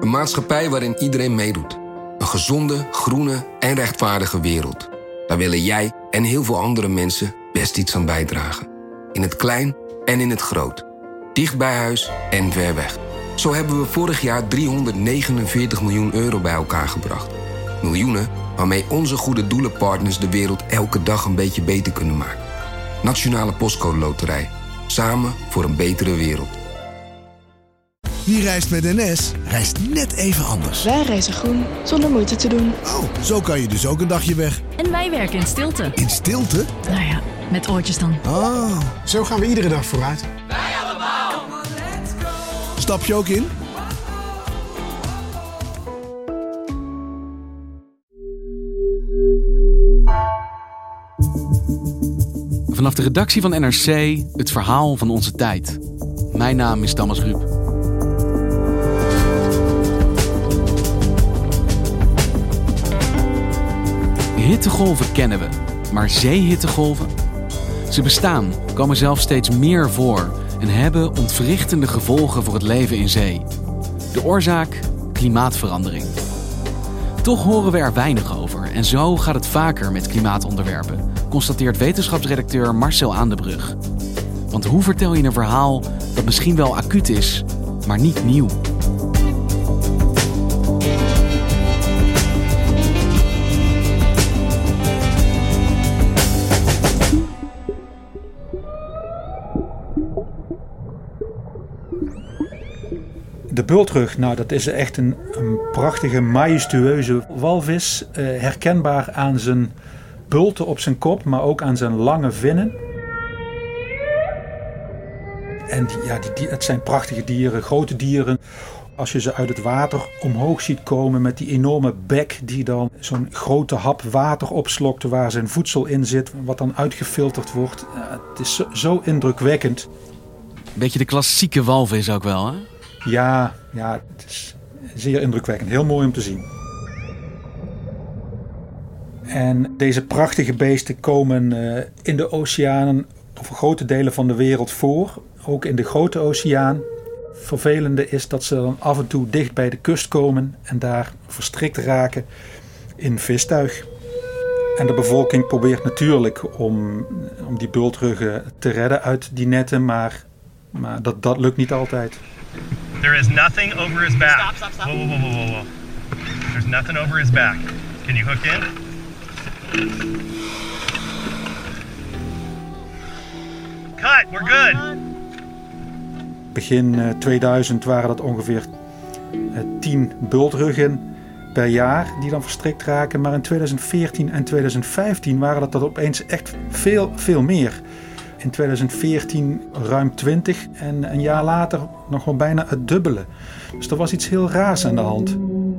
Een maatschappij waarin iedereen meedoet. Een gezonde, groene en rechtvaardige wereld. Daar willen jij en heel veel andere mensen best iets aan bijdragen. In het klein en in het groot. Dicht bij huis en ver weg. Zo hebben we vorig jaar 349 miljoen euro bij elkaar gebracht. Miljoenen waarmee onze goede doelenpartners de wereld elke dag een beetje beter kunnen maken. Nationale Postcode Loterij. Samen voor een betere wereld. Wie reist met NS, reist net even anders. Wij reizen groen, zonder moeite te doen. Oh, zo kan je dus ook een dagje weg. En wij werken in stilte. In stilte? Nou ja, met oortjes dan. Oh. Zo gaan we iedere dag vooruit. Wij allemaal. Stap je ook in? Vanaf de redactie van NRC, het verhaal van onze tijd. Mijn naam is Thomas Ruip. Hittegolven kennen we, maar zeehittegolven? Ze bestaan, komen zelfs steeds meer voor en hebben ontwrichtende gevolgen voor het leven in zee. De oorzaak? Klimaatverandering. Toch horen we er weinig over en zo gaat het vaker met klimaatonderwerpen, constateert wetenschapsredacteur Marcel Aandebrug. Want hoe vertel je een verhaal dat misschien wel acuut is, maar niet nieuw? De bultrug, nou dat is echt een prachtige, majestueuze walvis. Herkenbaar aan zijn bulten op zijn kop, maar ook aan zijn lange vinnen. En het zijn prachtige dieren, grote dieren. Als je ze uit het water omhoog ziet komen met die enorme bek die dan zo'n grote hap water opslokt waar zijn voedsel in zit, wat dan uitgefilterd wordt. Het is zo indrukwekkend. Beetje de klassieke walvis ook wel, hè? Ja, het is zeer indrukwekkend. Heel mooi om te zien. En deze prachtige beesten komen in de oceanen over grote delen van de wereld voor. Ook in de grote oceaan. Vervelende is dat ze dan af en toe dicht bij de kust komen en daar verstrikt raken in vistuig. En de bevolking probeert natuurlijk om die bultruggen te redden uit die netten, maar dat lukt niet altijd. There is nothing over his back. Stop. Whoa. There's nothing over his back. Can you hook in? Cut, we're good. Begin 2000 waren dat ongeveer 10 bultruggen per jaar die dan verstrikt raken. Maar in 2014 en 2015 waren dat opeens echt veel meer. In 2014 ruim 20 en een jaar later nog wel bijna het dubbele. Dus er was iets heel raars aan de hand.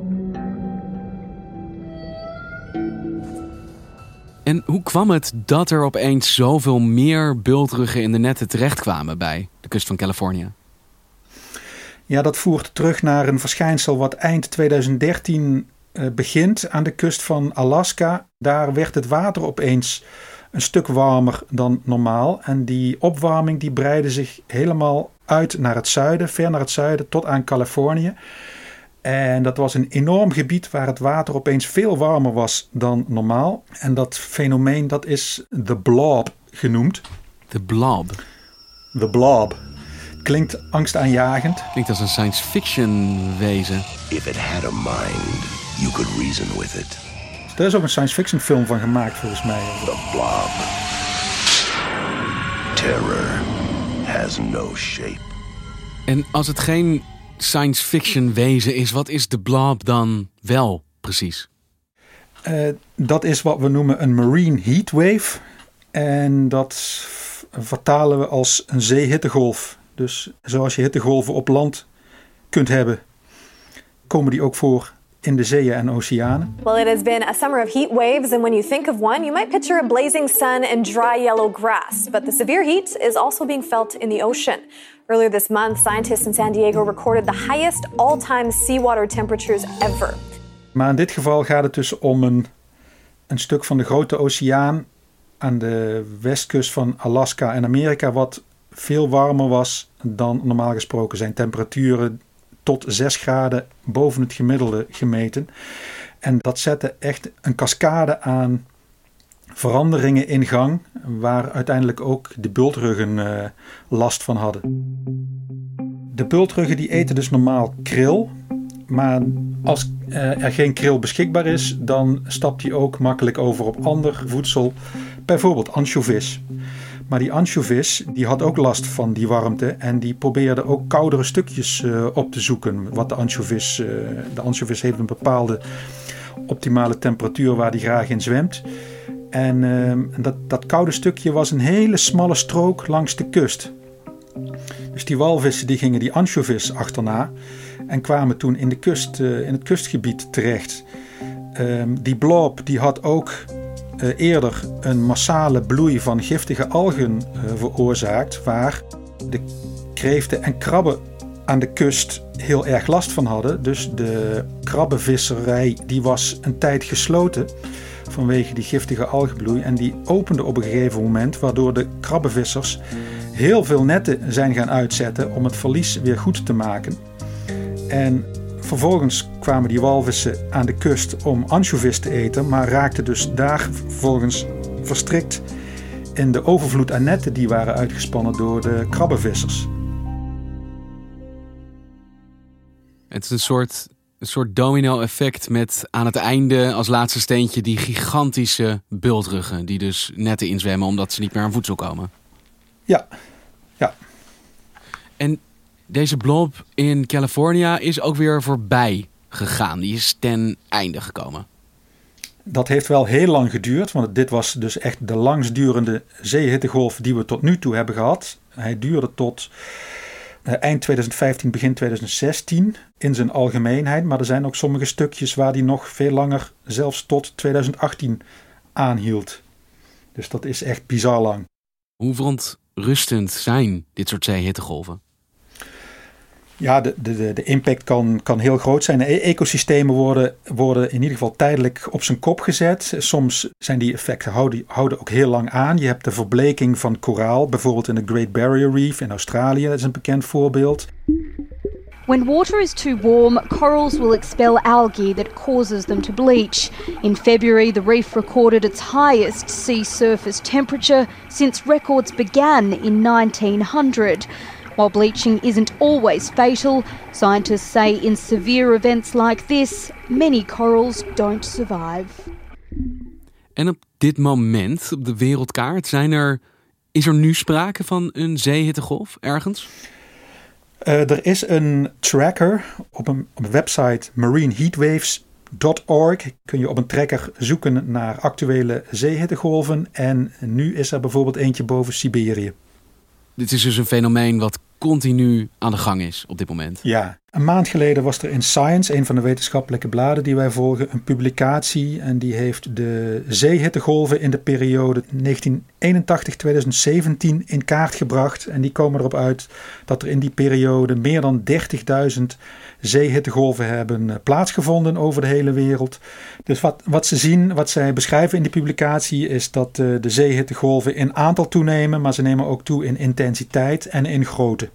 En hoe kwam het dat er opeens zoveel meer bultruggen in de netten terechtkwamen bij de kust van Californië? Ja, dat voert terug naar een verschijnsel wat eind 2013 begint aan de kust van Alaska. Daar werd het water opeens een stuk warmer dan normaal. En die opwarming die breidde zich helemaal uit naar het zuiden, ver naar het zuiden, tot aan Californië. En dat was een enorm gebied waar het water opeens veel warmer was dan normaal. En dat fenomeen, dat is de blob genoemd. De blob? De blob. Klinkt angstaanjagend. Klinkt als een science fiction wezen. If it had a mind, you could reason with it. Er is ook een science fiction film van gemaakt volgens mij. The blob. Terror has no shape. En als het geen science fiction wezen is, wat is de blob dan wel precies? Dat is wat we noemen een marine heatwave. En dat vertalen we als een zeehittegolf. Dus zoals je hittegolven op land kunt hebben, komen die ook voor in de zeeën en oceanen. Well, it has been a summer of heat waves, and when you think of one, you might picture a blazing sun and dry yellow grass. But the severe heat is also being felt in the ocean. Earlier this month, scientists in San Diego recorded the highest all-time seawater temperatures ever. Maar in dit geval gaat het dus om een stuk van de grote oceaan aan de westkust van Alaska en Amerika, wat veel warmer was dan normaal gesproken zijn temperaturen tot 6 graden boven het gemiddelde gemeten. En dat zette echt een cascade aan veranderingen in gang, waar uiteindelijk ook de bultruggen last van hadden. De bultruggen die eten dus normaal kril, maar als er geen kril beschikbaar is, dan stapt hij ook makkelijk over op ander voedsel, bijvoorbeeld ansjovis. Maar die ansjovis die had ook last van die warmte en die probeerde ook koudere stukjes op te zoeken. Wat de ansjovis heeft een bepaalde optimale temperatuur waar die graag in zwemt. En dat koude stukje was een hele smalle strook langs de kust. Dus die walvissen die gingen die ansjovis achterna en kwamen toen in het kustgebied terecht. Die blob die had ook eerder een massale bloei van giftige algen veroorzaakt, waar de kreeften en krabben aan de kust heel erg last van hadden. Dus de krabbenvisserij die was een tijd gesloten vanwege die giftige algenbloei en die opende op een gegeven moment, waardoor de krabbenvissers heel veel netten zijn gaan uitzetten om het verlies weer goed te maken. En vervolgens kwamen die walvissen aan de kust om ansjovis te eten, maar raakten dus daar vervolgens verstrikt in de overvloed aan netten die waren uitgespannen door de krabbenvissers. Het is een soort domino-effect met aan het einde als laatste steentje die gigantische bultruggen die dus netten inzwemmen omdat ze niet meer aan voedsel komen. Ja. En deze blob in California is ook weer voorbij gegaan. Die is ten einde gekomen. Dat heeft wel heel lang geduurd, want dit was dus echt de langstdurende zeehittegolf die we tot nu toe hebben gehad. Hij duurde tot eind 2015, begin 2016 in zijn algemeenheid. Maar er zijn ook sommige stukjes waar die nog veel langer, zelfs tot 2018, aanhield. Dus dat is echt bizar lang. Hoe verontrustend zijn dit soort zeehittegolven? Ja, de impact kan heel groot zijn. Ecosystemen worden in ieder geval tijdelijk op zijn kop gezet. Soms zijn die effecten houden ook heel lang aan. Je hebt de verbleking van koraal, bijvoorbeeld in de Great Barrier Reef in Australië. Dat is een bekend voorbeeld. When water is too warm, corals will expel algae that causes them to bleach. In February, the reef recorded its highest sea surface temperature since records began in 1900. While bleaching isn't always fatal, scientists say in severe events like this, many corals don't survive. En op dit moment, op de wereldkaart, is er nu sprake van een zeehittegolf ergens? Er is een tracker op een website marineheatwaves.org. Kun je op een tracker zoeken naar actuele zeehittegolven. En nu is er bijvoorbeeld eentje boven Siberië. Dit is dus een fenomeen wat continu aan de gang is op dit moment. Ja, een maand geleden was er in Science, een van de wetenschappelijke bladen die wij volgen, een publicatie. En die heeft de zeehittegolven in de periode 1981-2017 in kaart gebracht. En die komen erop uit dat er in die periode meer dan 30.000 zeehittegolven hebben plaatsgevonden over de hele wereld. Dus wat zij beschrijven in die publicatie is dat de zeehittegolven in aantal toenemen, maar ze nemen ook toe in intensiteit en in grootte.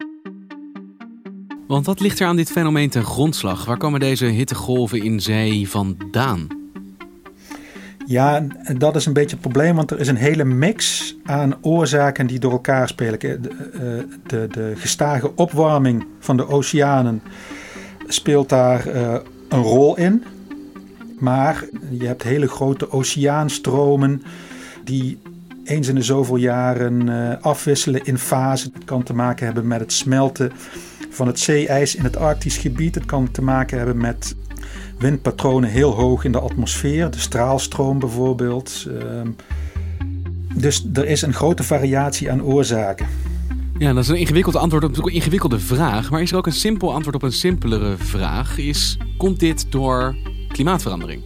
Want wat ligt er aan dit fenomeen ten grondslag? Waar komen deze hittegolven in zee vandaan? Ja, dat is een beetje het probleem, want er is een hele mix aan oorzaken die door elkaar spelen. De gestage opwarming van de oceanen speelt daar een rol in. Maar je hebt hele grote oceaanstromen die eens in de zoveel jaren afwisselen in fasen. Het kan te maken hebben met het smelten van het zeeijs in het Arktisch gebied. Het kan te maken hebben met windpatronen heel hoog in de atmosfeer. De straalstroom bijvoorbeeld. Dus er is een grote variatie aan oorzaken. Ja, dat is een ingewikkeld antwoord op een ingewikkelde vraag. Maar is er ook een simpel antwoord op een simpelere vraag? Komt dit door klimaatverandering?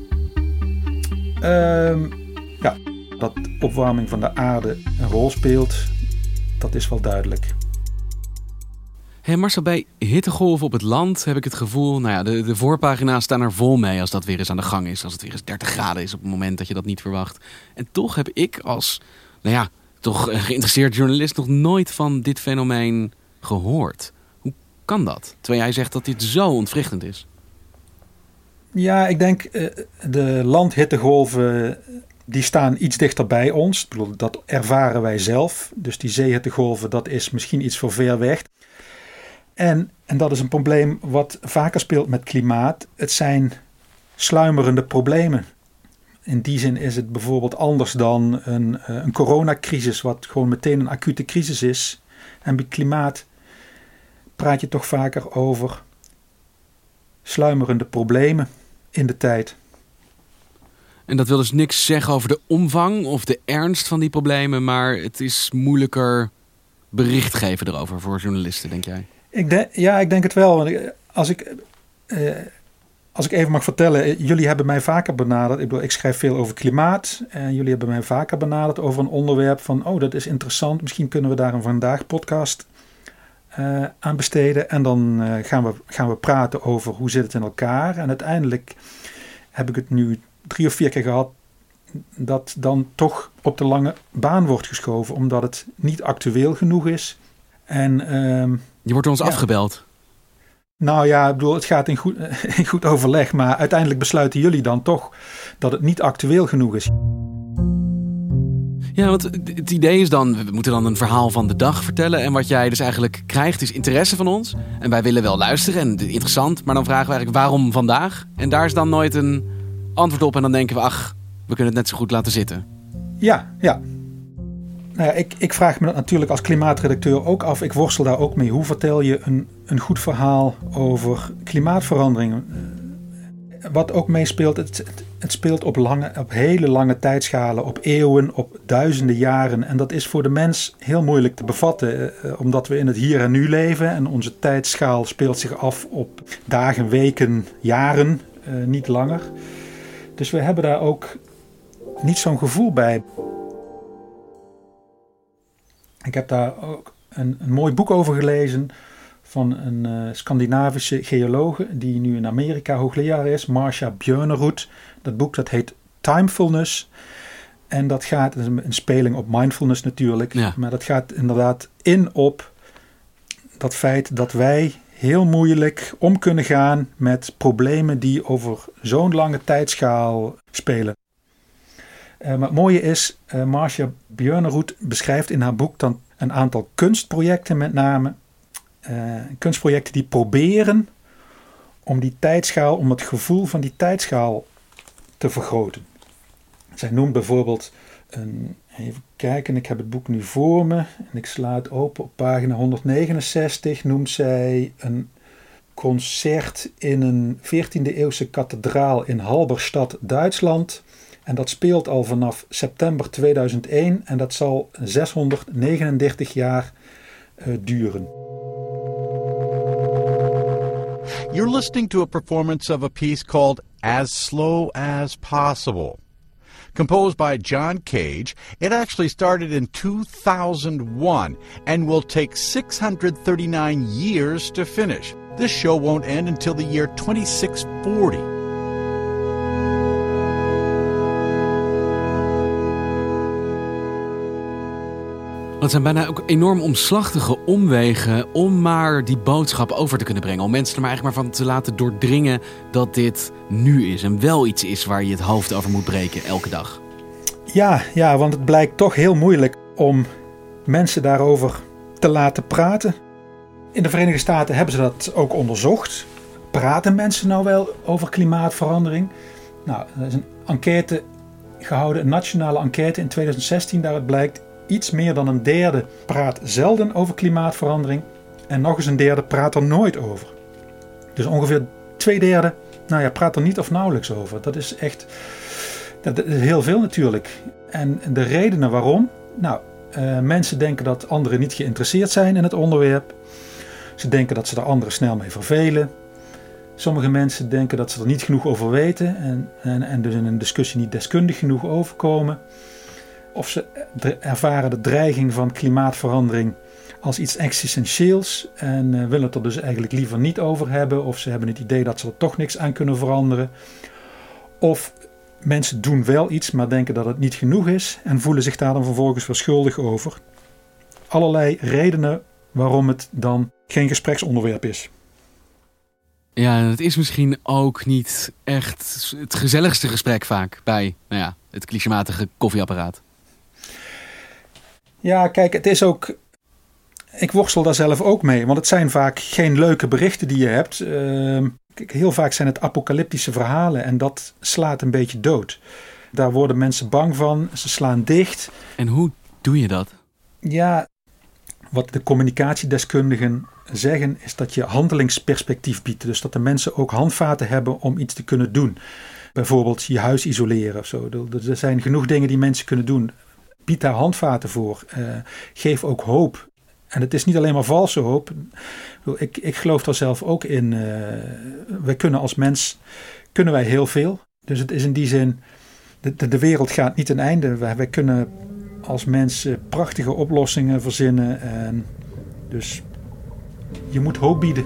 Ja, dat opwarming van de aarde een rol speelt, dat is wel duidelijk. Hey Marcel, bij hittegolven op het land heb ik het gevoel, de voorpagina's staan er vol mee als dat weer eens aan de gang is. Als het weer eens 30 graden is op het moment dat je dat niet verwacht. En toch heb ik als, toch geïnteresseerd journalist nog nooit van dit fenomeen gehoord. Hoe kan dat? Terwijl jij zegt dat dit zo ontwrichtend is. Ja, ik denk de landhittegolven die staan iets dichter bij ons. Ik bedoel, dat ervaren wij zelf. Dus die zeehittegolven, dat is misschien iets voor ver weg. En dat is een probleem wat vaker speelt met klimaat. Het zijn sluimerende problemen. In die zin is het bijvoorbeeld anders dan een coronacrisis, wat gewoon meteen een acute crisis is. En bij klimaat praat je toch vaker over sluimerende problemen in de tijd. En dat wil dus niks zeggen over de omvang of de ernst van die problemen, maar het is moeilijker bericht geven erover voor journalisten, denk jij? Ik denk het wel. Als ik even mag vertellen, jullie hebben mij vaker benaderd. Ik schrijf veel over klimaat. En jullie hebben mij vaker benaderd over een onderwerp van, dat is interessant. Misschien kunnen we daar een Vandaag podcast aan besteden. En dan gaan we praten over hoe zit het in elkaar. En uiteindelijk heb ik het nu 3 of 4 keer gehad dat dan toch op de lange baan wordt geschoven. Omdat het niet actueel genoeg is. En, je wordt door ons afgebeld. Nou ja, ik bedoel, het gaat in goed overleg. Maar uiteindelijk besluiten jullie dan toch dat het niet actueel genoeg is. Ja, want het idee is dan, we moeten dan een verhaal van de dag vertellen. En wat jij dus eigenlijk krijgt is interesse van ons. En wij willen wel luisteren en interessant. Maar dan vragen we eigenlijk waarom vandaag? En daar is dan nooit een antwoord op. En dan denken we, we kunnen het net zo goed laten zitten. Ja. Nou ja, ik vraag me dat natuurlijk als klimaatredacteur ook af. Ik worstel daar ook mee. Hoe vertel je een goed verhaal over klimaatverandering? Wat ook meespeelt, het speelt op hele lange tijdschalen, op eeuwen, op duizenden jaren. En dat is voor de mens heel moeilijk te bevatten, omdat we in het hier en nu leven. En onze tijdschaal speelt zich af op dagen, weken, jaren, niet langer. Dus we hebben daar ook niet zo'n gevoel bij. Ik heb daar ook een mooi boek over gelezen van een Scandinavische geologe die nu in Amerika hoogleraar is, Marcia Björnerud. Dat boek dat heet Timefulness. En dat gaat, een speling op mindfulness natuurlijk, maar dat gaat inderdaad in op dat feit dat wij heel moeilijk om kunnen gaan met problemen die over zo'n lange tijdschaal spelen. Maar het mooie is, Marcia Björnerud beschrijft in haar boek dan een aantal kunstprojecten met name. Kunstprojecten die proberen om die tijdschaal, om het gevoel van die tijdschaal te vergroten. Zij noemt bijvoorbeeld, even kijken, ik heb het boek nu voor me en ik sla het open op pagina 169, noemt zij een concert in een 14e eeuwse kathedraal in Halberstadt, Duitsland. En dat speelt al vanaf september 2001 en dat zal 639 jaar duren. You're listening to a performance of a piece called As Slow as Possible. Composed by John Cage, it actually started in 2001 and will take 639 years to finish. This show won't end until the year 2640. Het zijn bijna ook enorm omslachtige omwegen om maar die boodschap over te kunnen brengen. Om mensen er maar eigenlijk maar van te laten doordringen dat dit nu is en wel iets is waar je het hoofd over moet breken elke dag. Ja, want het blijkt toch heel moeilijk om mensen daarover te laten praten. In de Verenigde Staten hebben ze dat ook onderzocht. Praten mensen nou wel over klimaatverandering? Nou, er is een enquête gehouden, een nationale enquête in 2016. Daaruit blijkt, iets meer dan een derde praat zelden over klimaatverandering. En nog eens een derde praat er nooit over. Dus ongeveer 2/3 praat er niet of nauwelijks over. Dat is echt dat is heel veel natuurlijk. En de redenen waarom? Mensen denken dat anderen niet geïnteresseerd zijn in het onderwerp. Ze denken dat ze er anderen snel mee vervelen. Sommige mensen denken dat ze er niet genoeg over weten en dus in een discussie niet deskundig genoeg overkomen. Of ze ervaren de dreiging van klimaatverandering als iets existentieels en willen het er dus eigenlijk liever niet over hebben. Of ze hebben het idee dat ze er toch niks aan kunnen veranderen. Of mensen doen wel iets, maar denken dat het niet genoeg is en voelen zich daar dan vervolgens weer schuldig over. Allerlei redenen waarom het dan geen gespreksonderwerp is. Ja, het is misschien ook niet echt het gezelligste gesprek vaak bij het clichématige koffieapparaat. Ja, kijk, het is ook... Ik worstel daar zelf ook mee, want het zijn vaak geen leuke berichten die je hebt. Heel vaak zijn het apocalyptische verhalen en dat slaat een beetje dood. Daar worden mensen bang van, ze slaan dicht. En hoe doe je dat? Ja, wat de communicatiedeskundigen zeggen is dat je handelingsperspectief biedt. Dus dat de mensen ook handvaten hebben om iets te kunnen doen. Bijvoorbeeld je huis isoleren of zo. Er zijn genoeg dingen die mensen kunnen doen. Bied daar handvaten voor. Geef ook hoop. En het is niet alleen maar valse hoop. Ik geloof daar zelf ook in. Wij kunnen als mens wij heel veel. Dus het is in die zin, de wereld gaat niet ten einde. Wij kunnen als mens prachtige oplossingen verzinnen. En dus je moet hoop bieden.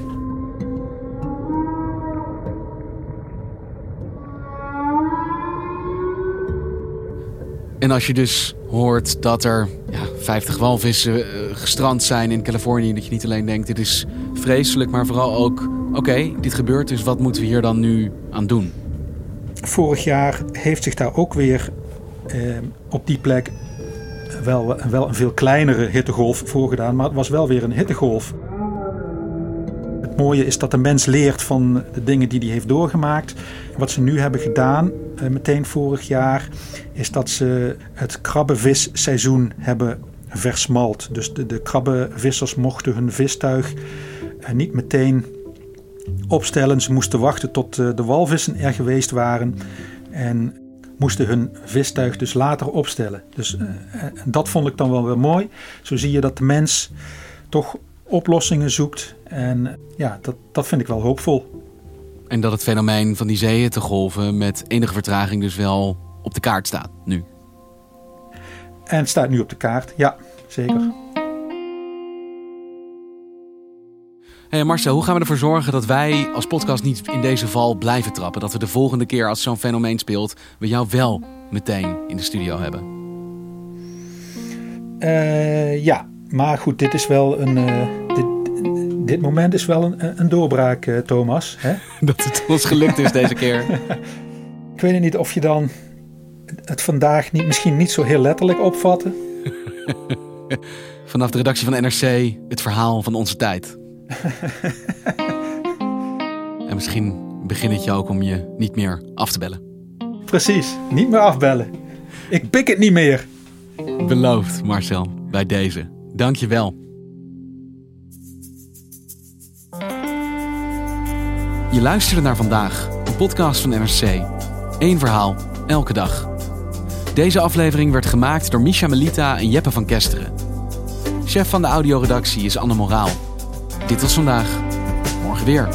En als je dus hoort dat er 50 walvissen gestrand zijn in Californië, dat je niet alleen denkt, dit is vreselijk, maar vooral ook, oké, dit gebeurt, dus wat moeten we hier dan nu aan doen? Vorig jaar heeft zich daar ook weer op die plek wel een veel kleinere hittegolf voorgedaan, maar het was wel weer een hittegolf. Het mooie is dat de mens leert van de dingen die hij heeft doorgemaakt. Wat ze nu hebben gedaan, meteen vorig jaar, is dat ze het krabbenvisseizoen hebben versmalt. Dus de krabbenvissers mochten hun vistuig niet meteen opstellen. Ze moesten wachten tot de walvissen er geweest waren en moesten hun vistuig dus later opstellen. Dus dat vond ik dan wel weer mooi. Zo zie je dat de mens toch oplossingen zoekt. En ja, dat vind ik wel hoopvol. En dat het fenomeen van die zeehittegolven met enige vertraging dus wel op de kaart staat nu. En het staat nu op de kaart, ja, zeker. Hey Marcel, hoe gaan we ervoor zorgen dat wij als podcast niet in deze val blijven trappen? Dat we de volgende keer als zo'n fenomeen speelt, we jou wel meteen in de studio hebben? Ja, maar goed, dit is wel dit moment is wel een doorbraak, Thomas. Hè? Dat het ons gelukt is deze keer. Ik weet niet of je dan het vandaag misschien niet zo heel letterlijk opvatten. Vanaf de redactie van NRC, het verhaal van onze tijd. En misschien begint het je ook om je niet meer af te bellen. Precies, niet meer afbellen. Ik pik het niet meer. Beloofd, Marcel, bij deze. Dank je wel. Je luisterde naar Vandaag, een podcast van NRC. Eén verhaal, elke dag. Deze aflevering werd gemaakt door Misha Melita en Jeppe van Kesteren. Chef van de audioredactie is Anne Moraal. Dit was Vandaag. Morgen weer.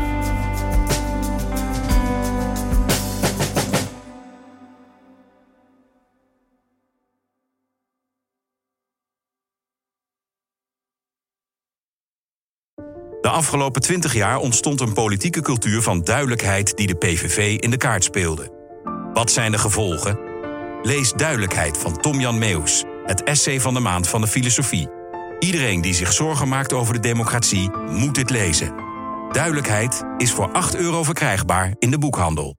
De afgelopen 20 jaar ontstond een politieke cultuur van duidelijkheid die de PVV in de kaart speelde. Wat zijn de gevolgen? Lees Duidelijkheid van Tom-Jan Meeuws, het essay van de maand van de filosofie. Iedereen die zich zorgen maakt over de democratie moet dit lezen. Duidelijkheid is voor €8 verkrijgbaar in de boekhandel.